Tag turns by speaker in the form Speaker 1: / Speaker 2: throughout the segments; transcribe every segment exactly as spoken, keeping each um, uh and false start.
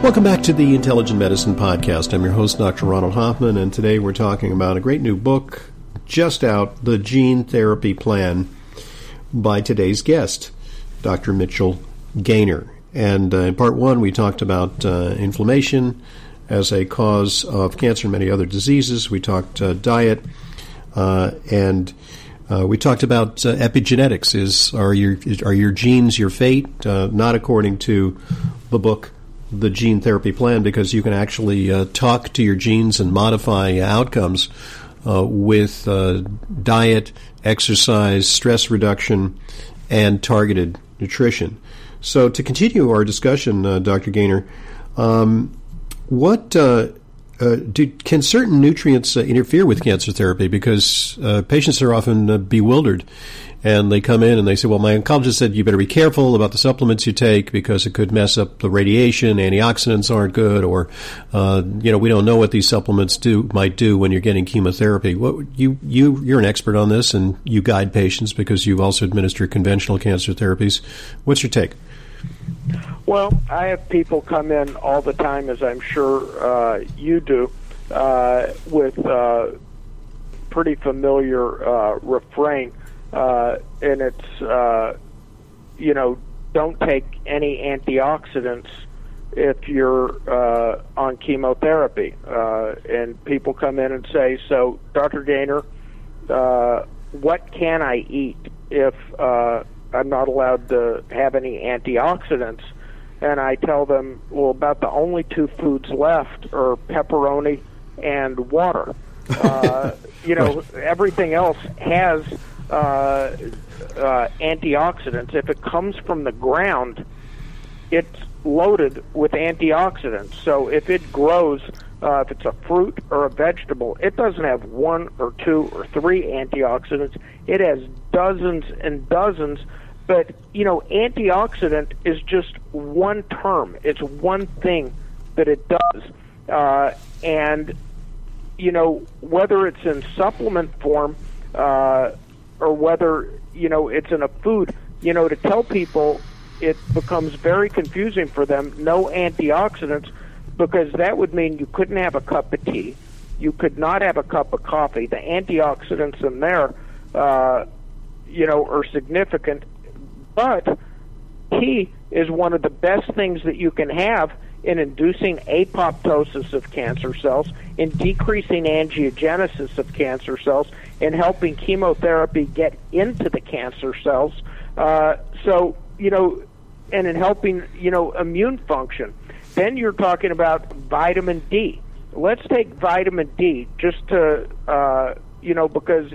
Speaker 1: Welcome back to the Intelligent Medicine Podcast. I'm your host, Doctor Ronald Hoffman, and today we're talking about a great new book just out, The Gene Therapy Plan, by today's guest, Doctor Mitchell Gaynor. And uh, in part one, we talked about uh, inflammation as a cause of cancer and many other diseases. We talked uh, diet, uh, and uh, we talked about uh, epigenetics. Is are your are your genes your fate? Uh, not according to the book, The Gene Therapy Plan, because you can actually uh, talk to your genes and modify outcomes uh, with uh, diet, exercise, stress reduction, and targeted nutrition. So to continue our discussion, uh, Doctor Gaynor, um, what uh, uh, do, can certain nutrients uh, interfere with cancer therapy? Because uh, patients are often uh, bewildered, and they come in and they say, well, my oncologist said you better be careful about the supplements you take because it could mess up the radiation, antioxidants aren't good, or, uh, you know, we don't know what these supplements do might do when you're getting chemotherapy. What, you, you, you're an expert on this, and you guide patients because you also administer conventional cancer therapies. What's your take?
Speaker 2: Well, I have people come in all the time, as I'm sure uh, you do, uh, with uh, pretty familiar uh, refrain, uh, and it's, uh, you know, don't take any antioxidants if you're uh, on chemotherapy. Uh, and people come in and say, so, Doctor Gaynor, uh, what can I eat if uh, I'm not allowed to have any antioxidants? And I tell them, well, about the only two foods left are pepperoni and water. Uh, you know, everything else has uh, uh, antioxidants. If it comes from the ground, it's loaded with antioxidants. So if it grows, uh, if it's a fruit or a vegetable, it doesn't have one or two or three antioxidants. It has dozens and dozens. But, you know, antioxidant is just one term. It's one thing that it does. Uh, and, you know, whether it's in supplement form uh, or whether, you know, it's in a food, you know, to tell people it becomes very confusing for them, no antioxidants, because that would mean you couldn't have a cup of tea. You could not have a cup of coffee. The antioxidants in there, uh, you know, are significant. But tea is one of the best things that you can have in inducing apoptosis of cancer cells, in decreasing angiogenesis of cancer cells, in helping chemotherapy get into the cancer cells. Uh, so, you know, and in helping, you know, immune function. Then you're talking about vitamin D. Let's take vitamin D just to, uh, you know, because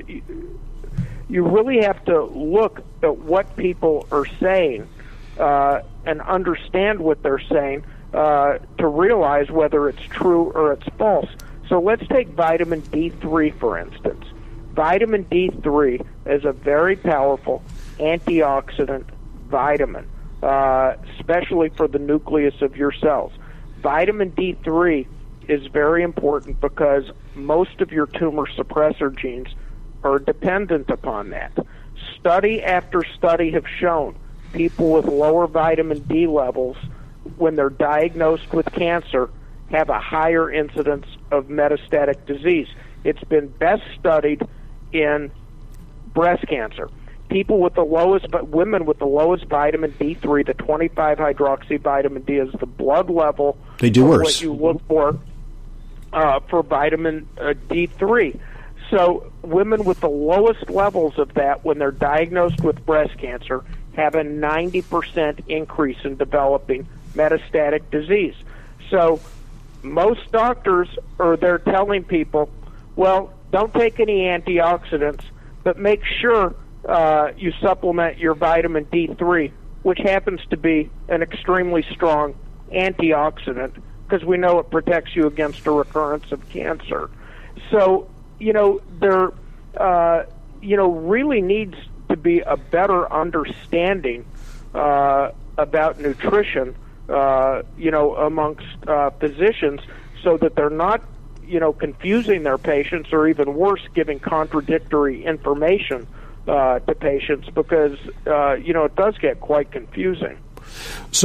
Speaker 2: you really have to look at what people are saying uh, and understand what they're saying uh, to realize whether it's true or it's false. So let's take vitamin D three, for instance. Vitamin D three is a very powerful antioxidant vitamin, uh, especially for the nucleus of your cells. Vitamin D three is very important because most of your tumor suppressor genes are dependent upon that. Study after study have shown people with lower vitamin D levels, when they're diagnosed with cancer, have a higher incidence of metastatic disease. It's been best studied in breast cancer. People with the lowest, but women with the lowest vitamin D three, the twenty-five hydroxy vitamin D is the blood level.
Speaker 1: They do worse.
Speaker 2: What you look for uh, for vitamin uh, D three. So women with the lowest levels of that, when they're diagnosed with breast cancer, have a ninety percent increase in developing metastatic disease. So most doctors are there telling people, well, don't take any antioxidants, but make sure uh, you supplement your vitamin D three, which happens to be an extremely strong antioxidant because we know it protects you against a recurrence of cancer. So, you know, there, uh, you know, really needs to be a better understanding uh, about nutrition, uh, you know, amongst uh, physicians, so that they're not, you know, confusing their patients, or even worse, giving contradictory information uh, to patients, because, uh, you know, it does get quite confusing.
Speaker 1: So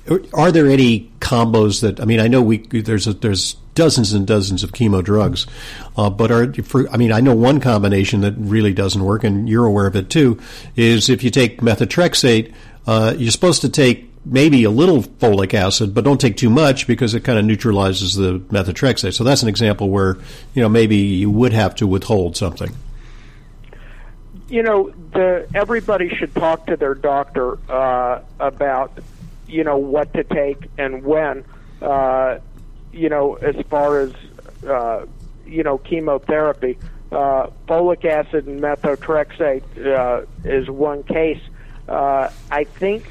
Speaker 1: Are there any combos that, I mean, I know we there's a, there's dozens and dozens of chemo drugs, uh, but are for, I mean, I know one combination that really doesn't work, and you're aware of it too, is if you take methotrexate, uh, you're supposed to take maybe a little folic acid, but don't take too much because it kind of neutralizes the methotrexate. So that's an example where, you know, maybe you would have to withhold something.
Speaker 2: You know, the everybody should talk to their doctor uh, about, you know, what to take and when, uh, you know, as far as, uh, you know, chemotherapy. Uh, folic acid and methotrexate uh, is one case. Uh, I think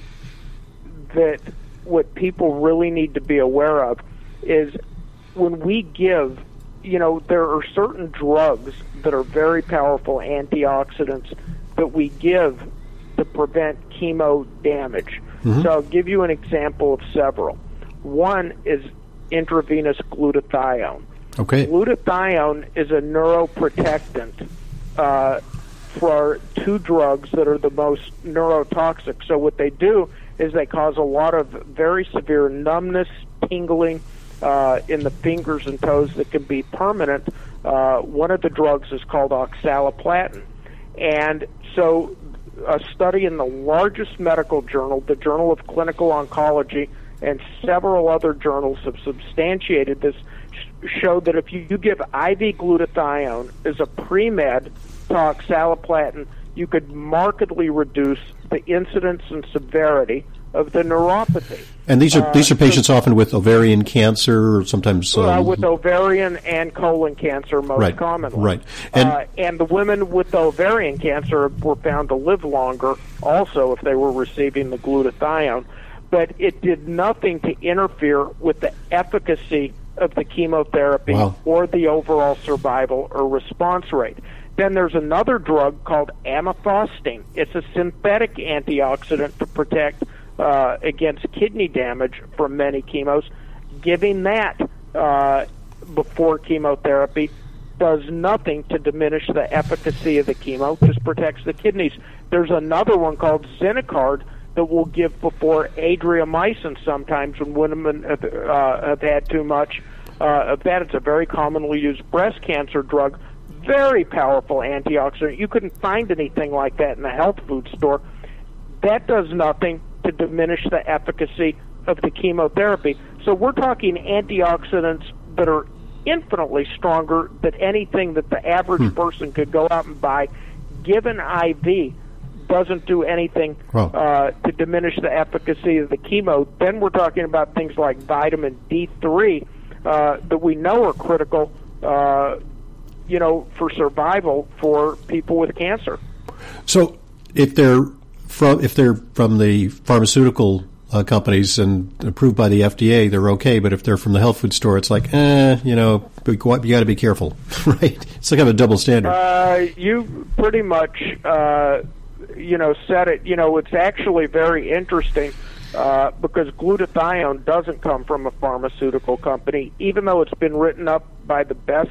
Speaker 2: that what people really need to be aware of is when we give, you know, there are certain drugs that are very powerful antioxidants that we give to prevent chemo damage. Mm-hmm. So I'll give you an example of several. One is intravenous glutathione.
Speaker 1: Okay.
Speaker 2: Glutathione is a neuroprotectant uh, for two drugs that are the most neurotoxic. So what they do is they cause a lot of very severe numbness, tingling uh, in the fingers and toes that can be permanent. Uh, one of the drugs is called oxaliplatin. And so a study in the largest medical journal, the Journal of Clinical Oncology, and several other journals have substantiated this, sh- showed that if you, you give I V glutathione as a pre-med to oxaliplatin, you could markedly reduce the incidence and severity of the neuropathy.
Speaker 1: And these are
Speaker 2: uh,
Speaker 1: these are patients so, often with ovarian cancer, or sometimes um,
Speaker 2: uh, with ovarian and colon cancer most
Speaker 1: right,
Speaker 2: commonly.
Speaker 1: Right, and
Speaker 2: uh, and the women with the ovarian cancer were found to live longer, also if they were receiving the glutathione. But it did nothing to interfere with the efficacy of the chemotherapy
Speaker 1: wow.
Speaker 2: or the overall survival or response rate. Then there's another drug called amifostine. It's a synthetic antioxidant to protect uh, against kidney damage from many chemos. Giving that uh, before chemotherapy does nothing to diminish the efficacy of the chemo, just protects the kidneys. There's another one called Zinacard that we'll give before adriamycin sometimes when women have, uh, have had too much uh, of that. It's a very commonly used breast cancer drug. Very powerful antioxidant. You couldn't find anything like that in the health food store. That does nothing to diminish the efficacy of the chemotherapy. So we're talking antioxidants that are infinitely stronger than anything that the average hmm. person could go out and buy. Given I V doesn't do anything wow. uh, to diminish the efficacy of the chemo. Then we're talking about things like vitamin D three uh, that we know are critical uh, you know, for survival for people with cancer.
Speaker 1: So, if they're from if they're from the pharmaceutical uh, companies and approved by the F D A, they're okay. But if they're from the health food store, it's like, eh, you know, you got to be careful, right? It's like kind of a double standard.
Speaker 2: Uh, you pretty much, uh, you know, said it. You know, it's actually very interesting. Uh, because glutathione doesn't come from a pharmaceutical company, even though it's been written up by the best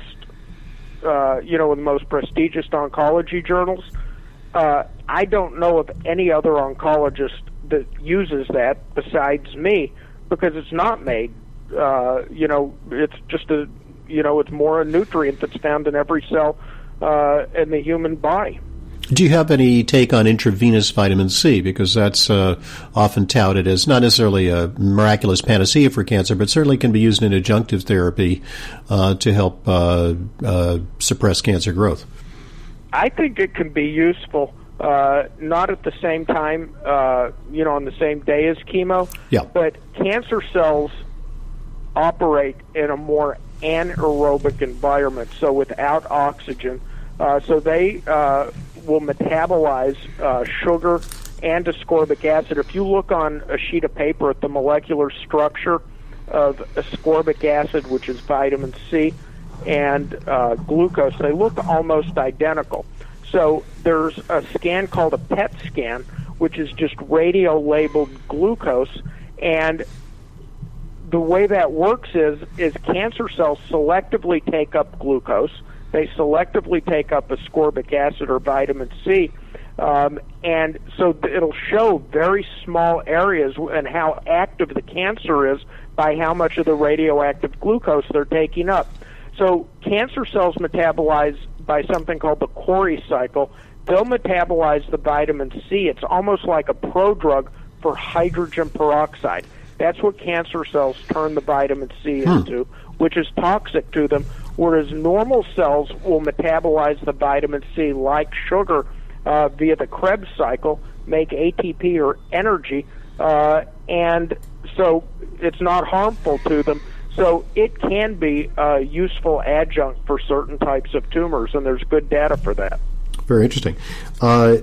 Speaker 2: Uh, you know, in the most prestigious oncology journals. Uh, I don't know of any other oncologist that uses that besides me, because it's not made. Uh, you know, it's just a, you know, it's more a nutrient that's found in every cell uh, in the human body.
Speaker 1: Do you have any take on intravenous vitamin C? Because that's uh, often touted as not necessarily a miraculous panacea for cancer, but certainly can be used in adjunctive therapy uh, to help uh, uh, suppress cancer growth.
Speaker 2: I think it can be useful, uh, not at the same time, uh, you know, on the same day as chemo,
Speaker 1: yeah.
Speaker 2: but cancer cells operate in a more anaerobic environment, so without oxygen. Uh, so they uh, will metabolize uh, sugar and ascorbic acid. If you look on a sheet of paper at the molecular structure of ascorbic acid, which is vitamin C, and uh, glucose, they look almost identical. So there's a scan called a P E T scan, which is just radio-labeled glucose, and the way that works is, is cancer cells selectively take up glucose. They selectively take up ascorbic acid or vitamin C, Um, and so it'll show very small areas and how active the cancer is by how much of the radioactive glucose they're taking up. So cancer cells metabolize by something called the Cori cycle. They'll metabolize the vitamin C. It's almost like a prodrug for hydrogen peroxide. That's what cancer cells turn the vitamin C
Speaker 1: hmm.
Speaker 2: into, which is toxic to them, whereas normal cells will metabolize the vitamin C like sugar uh, via the Krebs cycle, make A T P or energy, uh, and so it's not harmful to them. So it can be a useful adjunct for certain types of tumors, and there's good data for that.
Speaker 1: Very interesting. Uh,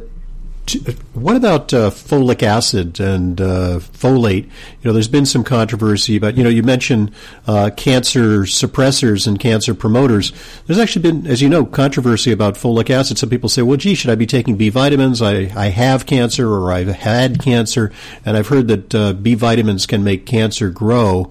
Speaker 1: What about uh, folic acid and uh, folate? You know, there's been some controversy about, you know, you mentioned uh, cancer suppressors and cancer promoters. There's actually been, as you know, controversy about folic acid. Some people say, well, gee, should I be taking B vitamins? I, I have cancer or I've had cancer, and I've heard that uh, B vitamins can make cancer grow.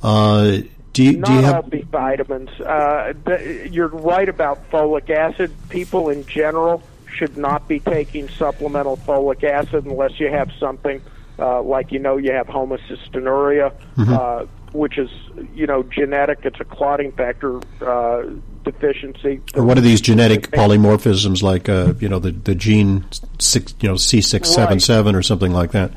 Speaker 1: Uh, do you,
Speaker 2: Not
Speaker 1: do you have...
Speaker 2: all B vitamins. Uh, th- you're right about folic acid. People in general should not be taking supplemental folic acid unless you have something uh, like, you know, you have homocystinuria, mm-hmm. uh, which is, you know, genetic. It's a clotting factor uh, deficiency.
Speaker 1: Or one of these genetic polymorphisms like, uh, you know, the, the gene six, you know, C six seven seven right. or something like that.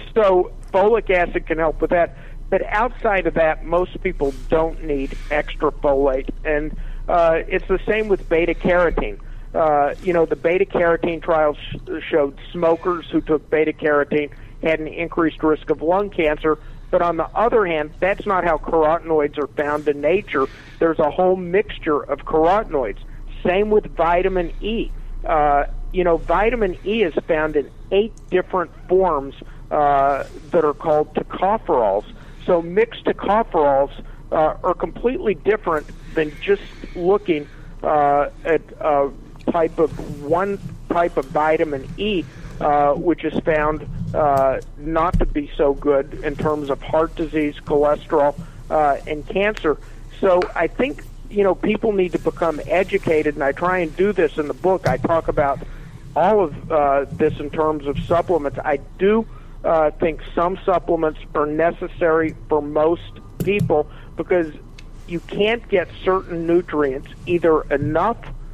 Speaker 2: So folic acid can help with that. But outside of that, most people don't need extra folate. And uh, it's the same with beta-carotene. Uh, you know, the beta-carotene trials sh- showed smokers who took beta-carotene had an increased risk of lung cancer. But on the other hand, that's not how carotenoids are found in nature. There's a whole mixture of carotenoids. Same with vitamin E. Uh, you know, vitamin E is found in eight different forms uh, that are called tocopherols. So mixed tocopherols uh, are completely different than just looking uh, at a type of one type of vitamin E, uh, which is found uh, not to be so good in terms of heart disease, cholesterol, uh, and cancer. So I think, you know, people need to become educated, and I try and do this in the book. I talk about all of uh, this in terms of supplements. I do uh, think some supplements are necessary for most people because you can't get certain nutrients either enough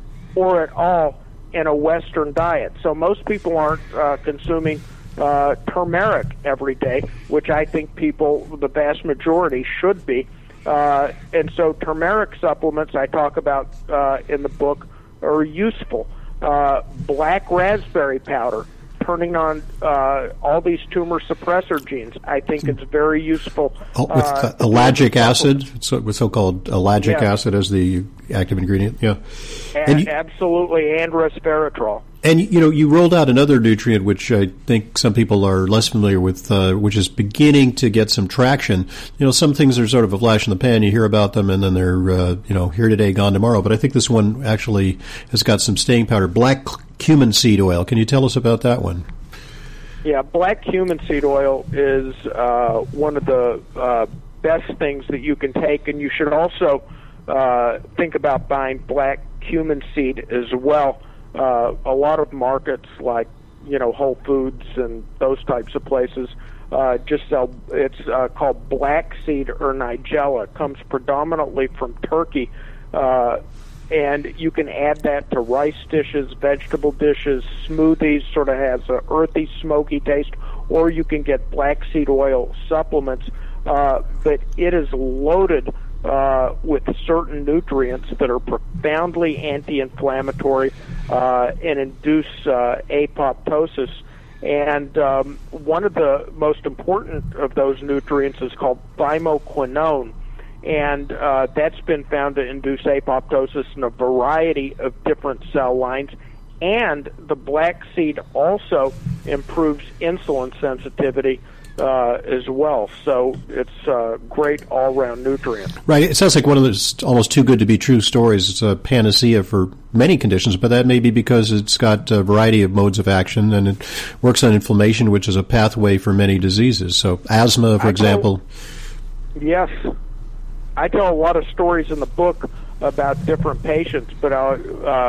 Speaker 2: or at all in a Western diet. So most people aren't uh, consuming uh, turmeric every day, which I think people, the vast majority, should be. Uh, and so turmeric supplements I talk about uh, in the book are useful. Uh, black raspberry powder, turning on uh, all these tumor suppressor genes, I think it's very useful.
Speaker 1: Oh, with uh, ellagic acid, so, with so-called ellagic yeah. acid as the active ingredient, yeah.
Speaker 2: A- and you, absolutely, and resveratrol.
Speaker 1: And, you know, you rolled out another nutrient which I think some people are less familiar with, uh, which is beginning to get some traction. You know, some things are sort of a flash in the pan. You hear about them, and then they're, uh, you know, here today, gone tomorrow. But I think this one actually has got some staying power. Black cumin seed oil. Can you tell us about that one?
Speaker 2: Yeah, black cumin seed oil is uh, one of the uh, best things that you can take, and you should also uh, think about buying black cumin seed as well. Uh, a lot of markets like, you know, Whole Foods and those types of places uh, just sell, it's uh, called black seed or nigella. It comes predominantly from Turkey, uh, and you can add that to rice dishes, vegetable dishes, smoothies, sort of has an earthy, smoky taste, or you can get black seed oil supplements, uh, but it is loaded Uh, with certain nutrients that are profoundly anti-inflammatory uh, and induce uh, apoptosis. And um, one of the most important of those nutrients is called thymoquinone, and uh, that's been found to induce apoptosis in a variety of different cell lines. And the black seed also improves insulin sensitivity Uh, as well. So it's a great all-round nutrient.
Speaker 1: Right. It sounds like one of those almost too good to be true stories. It's a panacea for many conditions, but that may be because it's got a variety of modes of action and it works on inflammation, which is a pathway for many diseases. So asthma, for I example.
Speaker 2: Tell, yes. I tell a lot of stories in the book about different patients, but I'll, uh,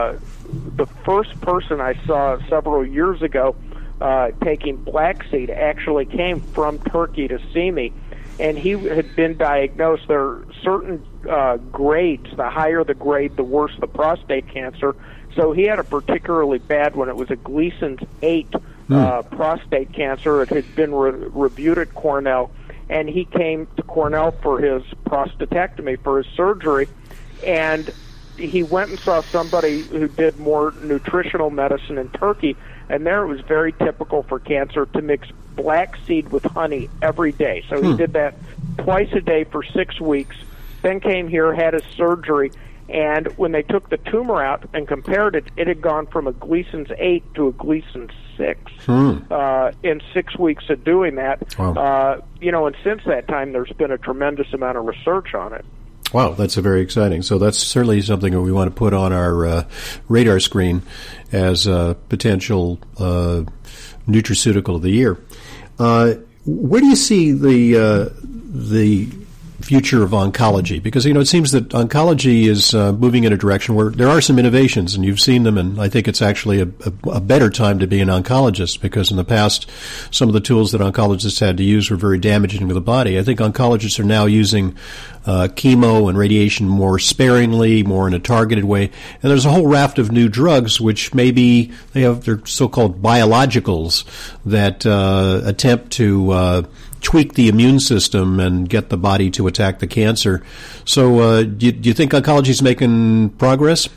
Speaker 2: the first person I saw several years ago uh, taking black seed actually came from Turkey to see me, and he had been diagnosed. There are certain uh, grades. The higher the grade, the worse the prostate cancer. So he had a particularly bad one. It was a Gleason's eight mm. uh, prostate cancer. It had been re- reviewed at Cornell, and he came to Cornell for his prostatectomy, for his surgery, and he went and saw somebody who did more nutritional medicine in Turkey, and there it was very typical for cancer to mix black seed with honey every day. So he hmm. did that twice a day for six weeks, then came here, had his surgery, and when they took the tumor out and compared it, it had gone from a Gleason's eight to a Gleason's six hmm. uh, in six weeks of doing that. Wow. Uh, you know, and since that time, there's been a tremendous amount of research on it.
Speaker 1: Wow, that's very exciting. So that's certainly something that we want to put on our uh, radar screen as a potential uh, nutraceutical of the year. Uh, where do you see the uh, the future of oncology? Because, you know, it seems that oncology is uh, moving in a direction where there are some innovations, and you've seen them, and I think it's actually a, a, a better time to be an oncologist, because in the past, some of the tools that oncologists had to use were very damaging to the body. I think oncologists are now using uh, chemo and radiation more sparingly, more in a targeted way, and there's a whole raft of new drugs which maybe they have, they're so-called biologicals that uh, attempt to uh, tweak the immune system and get the body to attack the cancer. So uh, do, you, do you think oncology is making progress?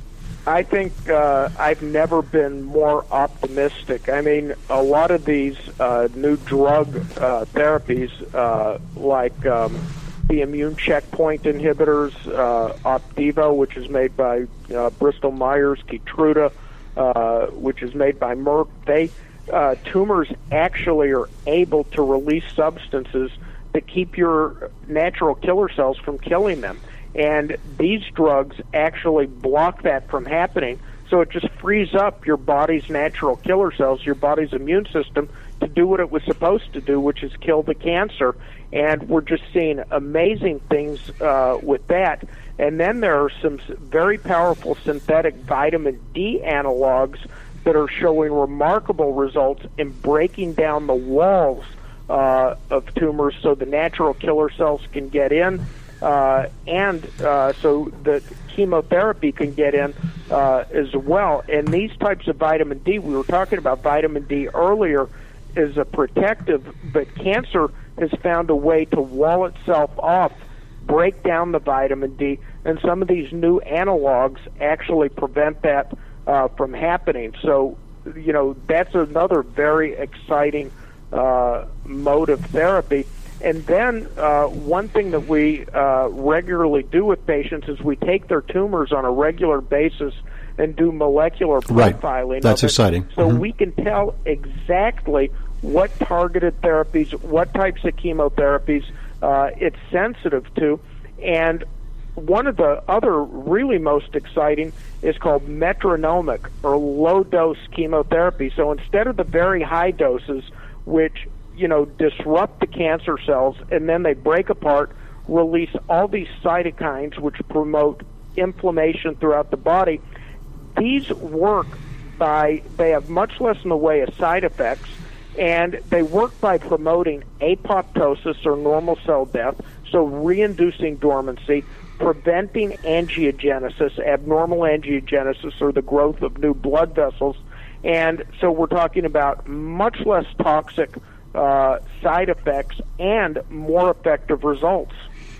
Speaker 2: I think uh, I've never been more optimistic. I mean, a lot of these uh, new drug uh, therapies, uh, like um, the immune checkpoint inhibitors, uh, Opdivo, which is made by uh, Bristol Myers, Keytruda, uh, which is made by Merck, they Uh, tumors actually are able to release substances that keep your natural killer cells from killing them. And these drugs actually block that from happening, so it just frees up your body's natural killer cells, your body's immune system, to do what it was supposed to do, which is kill the cancer. And we're just seeing amazing things uh, with that. And then there are some very powerful synthetic vitamin D analogs that are showing remarkable results in breaking down the walls uh, of tumors so the natural killer cells can get in, uh, and uh, so that chemotherapy can get in uh, as well. And these types of vitamin D, we were talking about vitamin D earlier, is a protective, but cancer has found a way to wall itself off, break down the vitamin D, and some of these new analogs actually prevent that Uh, from happening. So, you know, that's another very exciting uh, mode of therapy. And then uh, one thing that we uh, regularly do with patients is we take their tumors on a regular basis and do molecular profiling.
Speaker 1: Right. That's exciting.
Speaker 2: So
Speaker 1: mm-hmm.
Speaker 2: we can tell exactly what targeted therapies, what types of chemotherapies uh, it's sensitive to. And one of the other really most exciting is called metronomic, or low-dose chemotherapy. So instead of the very high doses, which, you know, disrupt the cancer cells and then they break apart, release all these cytokines which promote inflammation throughout the body, these work by, they have much less in the way of side effects, and they work by promoting apoptosis, or normal cell death, so reinducing dormancy, preventing angiogenesis, abnormal angiogenesis, or the growth of new blood vessels. And so we're talking about much less toxic uh, side effects and more effective results.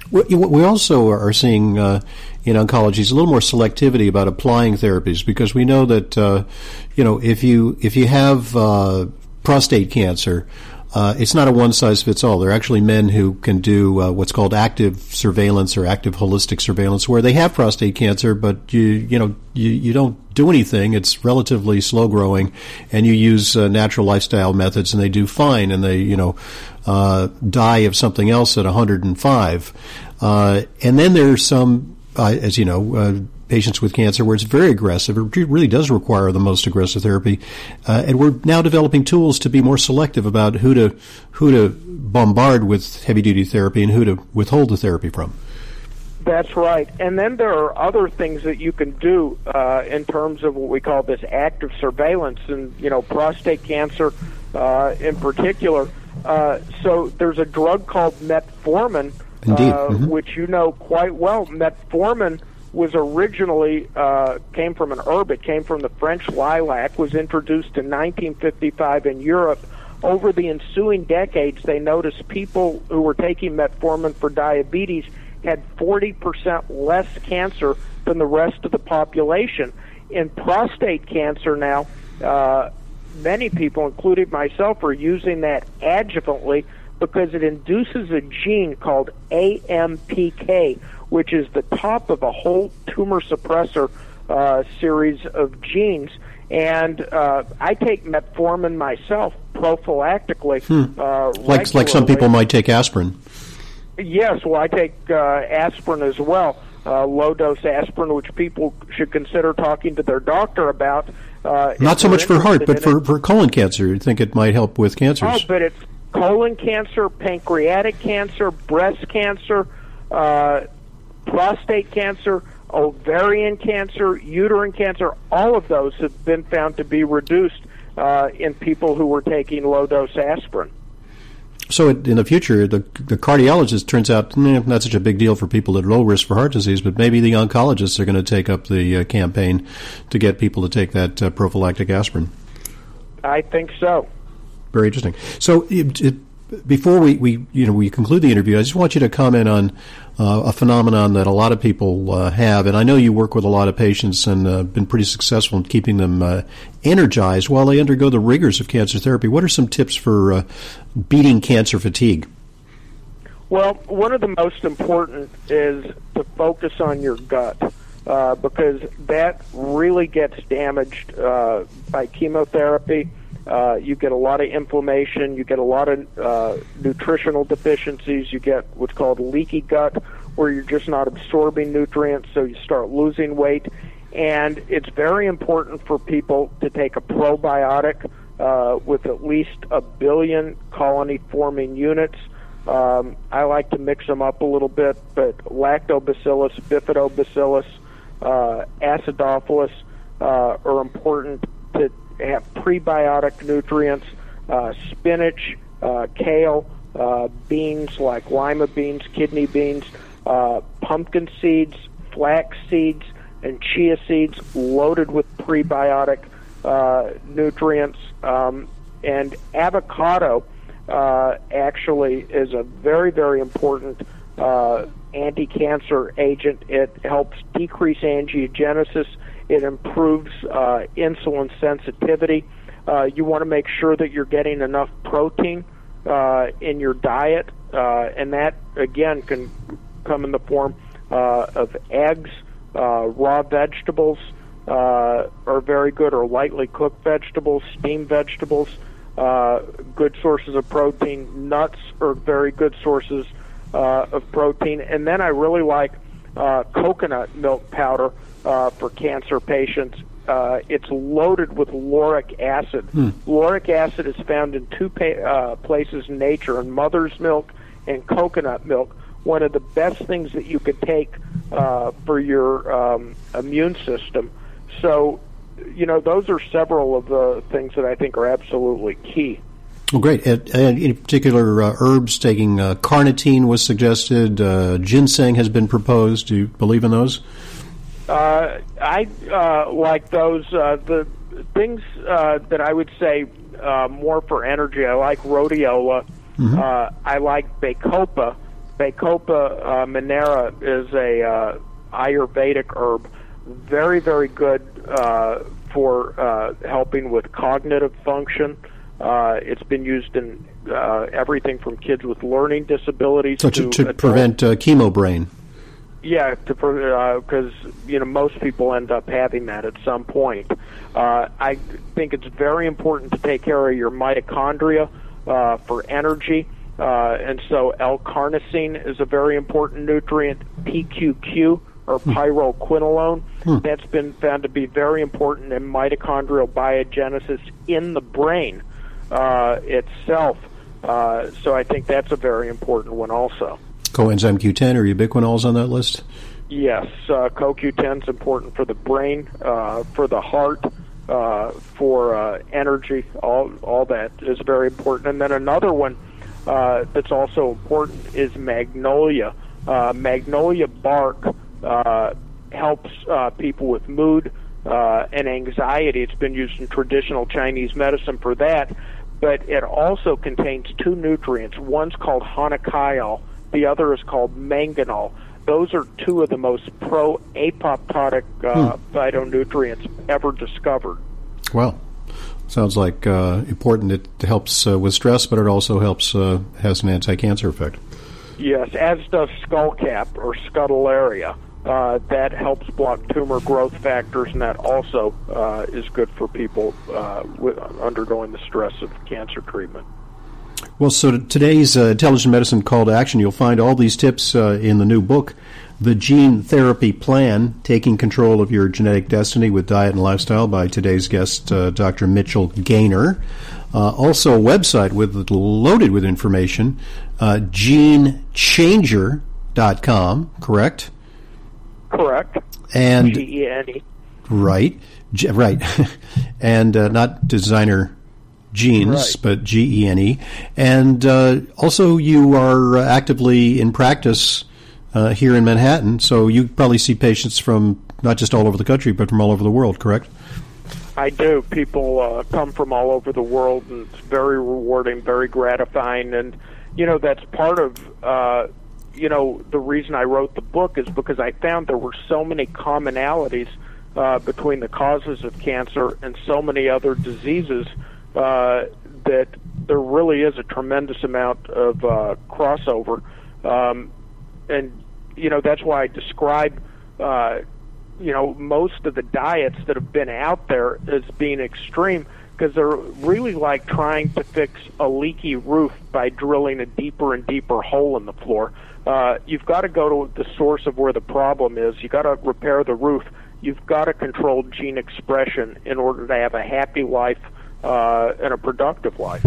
Speaker 1: We also are seeing uh, in oncology is a little more selectivity about applying therapies, because we know that uh, you know if you if you have uh, prostate cancer, Uh, it's not a one-size-fits-all. There are actually men who can do uh, what's called active surveillance or active holistic surveillance, where they have prostate cancer, but you you know you, you don't do anything. It's relatively slow-growing, and you use uh, natural lifestyle methods, and they do fine, and they you know uh, die of something else at one hundred five. Uh, and then there's some, uh, as you know, uh, patients with cancer where it's very aggressive. It really does require the most aggressive therapy, uh, and we're now developing tools to be more selective about who to who to bombard with heavy-duty therapy and who to withhold the therapy from.
Speaker 2: That's right. And then there are other things that you can do uh, in terms of what we call this active surveillance, and, you know, prostate cancer uh, in particular. Uh, so there's a drug called metformin,
Speaker 1: Indeed.
Speaker 2: Uh,
Speaker 1: Mm-hmm.
Speaker 2: which you know quite well. Metformin was originally, uh, came from an herb. It came from the French lilac, was introduced in nineteen fifty-five in Europe. Over the ensuing decades, they noticed people who were taking metformin for diabetes had forty percent less cancer than the rest of the population. In prostate cancer now, uh, many people, including myself, are using that adjuvantly because it induces a gene called A M P K, which is the top of a whole tumor suppressor uh, series of genes. And uh, I take metformin myself prophylactically.
Speaker 1: Hmm.
Speaker 2: Uh,
Speaker 1: like like some people might take aspirin.
Speaker 2: Yes, well, I take uh, aspirin as well, uh, low-dose aspirin, which people should consider talking to their doctor about. Uh,
Speaker 1: Not so much for heart, but for, for colon cancer. You think it might help with cancers?
Speaker 2: Oh, but it's colon cancer, pancreatic cancer, breast cancer, uh, prostate cancer, ovarian cancer, uterine cancer. All of those have been found to be reduced uh, in people who were taking low-dose aspirin.
Speaker 1: So in the future, the the cardiologist turns out eh, not such a big deal for people at low risk for heart disease, but maybe the oncologists are going to take up the uh, campaign to get people to take that uh, prophylactic aspirin.
Speaker 2: I think so.
Speaker 1: Very interesting. So it, it, before we, we you know we conclude the interview, I just want you to comment on uh, a phenomenon that a lot of people uh, have, and I know you work with a lot of patients and uh, been pretty successful in keeping them uh, energized while they undergo the rigors of cancer therapy. What are some tips for uh, beating cancer fatigue?
Speaker 2: Well, one of the most important is to focus on your gut, uh, because that really gets damaged uh, by chemotherapy. Uh, you get a lot of inflammation, you get a lot of uh, nutritional deficiencies, you get what's called leaky gut, where you're just not absorbing nutrients, so you start losing weight. And it's very important for people to take a probiotic uh, with at least a billion colony-forming units. Um, I like to mix them up a little bit, but lactobacillus, bifidobacillus, uh, acidophilus uh, are important to have prebiotic nutrients. Uh, spinach, uh, kale, uh, beans like lima beans, kidney beans, uh, pumpkin seeds, flax seeds, and chia seeds loaded with prebiotic uh, nutrients. Um, and avocado uh, actually is a very, very important uh, anti-cancer agent. It helps decrease angiogenesis. It improves uh, insulin sensitivity. Uh, you want to make sure that you're getting enough protein uh, in your diet, uh, and that, again, can come in the form uh, of eggs, uh, raw vegetables uh, are very good, or lightly cooked vegetables, steamed vegetables, uh, good sources of protein. Nuts are very good sources uh, of protein. And then I really like uh, coconut milk powder uh, for cancer patients. Uh, it's loaded with lauric acid. Hmm. Lauric acid is found in two pa- uh, places in nature, in mother's milk and coconut milk. One of the best things that you could take uh, for your um, immune system. So, you know, those are several of the things that I think are absolutely key.
Speaker 1: Well, great. And, and in particular, uh, herbs, taking uh, carnitine was suggested. Uh, ginseng has been proposed. Do you believe in those?
Speaker 2: Uh, I uh, like those. Uh, the things uh, that I would say uh, more for energy, I like rhodiola. Mm-hmm. Uh, I like bacopa. Bacopa uh, minera is a uh, Ayurvedic herb. Very, very good uh, for uh, helping with cognitive function. Uh, it's been used in uh, everything from kids with learning disabilities
Speaker 1: so
Speaker 2: to,
Speaker 1: to, to prevent uh, chemo brain.
Speaker 2: Yeah, because uh, you know most people end up having that at some point. Uh, I think it's very important to take care of your mitochondria uh, for energy, uh, and so L-carnosine is a very important nutrient. P Q Q or pyroquinolone, hmm. that's been found to be very important in mitochondrial biogenesis in the brain uh, itself. Uh, so I think that's a very important one also.
Speaker 1: Coenzyme Q ten or ubiquinol is on that list?
Speaker 2: Yes, uh, Co Q ten is important for the brain, uh, for the heart, uh, for uh, energy. All all that is very important. And then another one uh, that's also important is magnolia. Uh, magnolia bark uh, helps uh, people with mood uh, and anxiety. It's been used in traditional Chinese medicine for that. But it also contains two nutrients. One's called hanakaol. The other is called manganol. Those are two of the most pro-apoptotic uh, hmm. phytonutrients ever discovered.
Speaker 1: Well, sounds like uh, important. It helps uh, with stress, but it also helps uh, has an anti-cancer effect.
Speaker 2: Yes, as does skullcap or scutellaria. Uh, that helps block tumor growth factors, and that also uh, is good for people uh, with, undergoing the stress of cancer treatment.
Speaker 1: Well, so today's uh, Intelligent Medicine Call to Action, you'll find all these tips uh, in the new book, The Gene Therapy Plan, Taking Control of Your Genetic Destiny with Diet and Lifestyle by today's guest, uh, Doctor Mitchell Gaynor. Uh, also a website with loaded with information, uh, gene changer dot com, correct?
Speaker 2: Correct.
Speaker 1: And
Speaker 2: G E N E.
Speaker 1: Right. G- right. and uh, not designer genes, right. but G E N E. And uh, also you are actively in practice uh, here in Manhattan, so you probably see patients from not just all over the country, but from all over the world, correct?
Speaker 2: I do. People uh, come from all over the world, and it's very rewarding, very gratifying. And, you know, that's part of, uh, you know, the reason I wrote the book is because I found there were so many commonalities uh, between the causes of cancer and so many other diseases uh, that there really is a tremendous amount of uh, crossover. Um, and, you know, that's why I describe uh you know, most of the diets that have been out there as being extreme, because they're really like trying to fix a leaky roof by drilling a deeper and deeper hole in the floor. Uh, you've got to go to the source of where the problem is. You've got to repair the roof. You've got to control gene expression in order to have a happy life uh, and a productive life.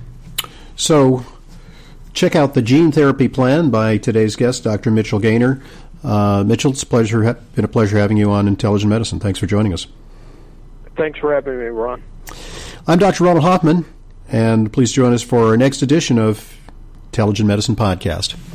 Speaker 1: So check out the Gene Therapy Plan by today's guest, Doctor Mitchell Gaynor. Uh, Mitchell, it's a pleasure, been a pleasure having you on Intelligent Medicine. Thanks for joining us.
Speaker 2: Thanks for having me, Ron.
Speaker 1: I'm Doctor Ronald Hoffman, and please join us for our next edition of Intelligent Medicine Podcast.